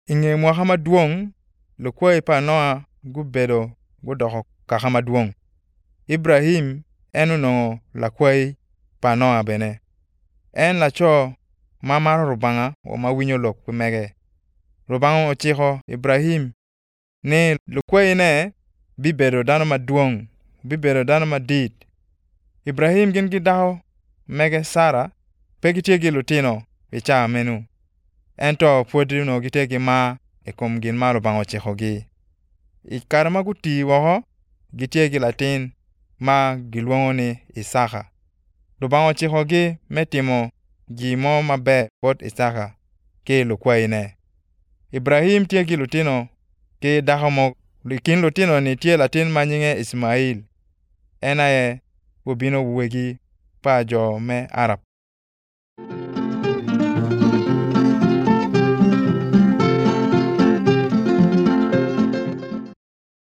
Inge mwaka maduong' lukwai pa Noa gubedo gudoko kaka maduong'. Ibrahim en onong'o lakwai pa Noa bene. En laco ma maro rubanga o ma winyo lok pi mege. Rubanga ochiko Ibrahim ni lukwai ne bibedo dano maduong', bibedo dano madit. Ibrahim gin gi dako mege Sara pe gitye gi lutino i caa menu. Ento pwod gitye gi ma i kom gin ma Rubanga ochikogi. I kare ma guti woko gitye gi latin ma gilwongo ni Isaka. Rubanga ochikogi me timo gimo maber bot Isaka ki lukwaine. Ibrahim tye gi lutino ki dako moko. I kin lutino ni tye latin ma nyinge Ismail. En aye obino wegi pa jo me Arab.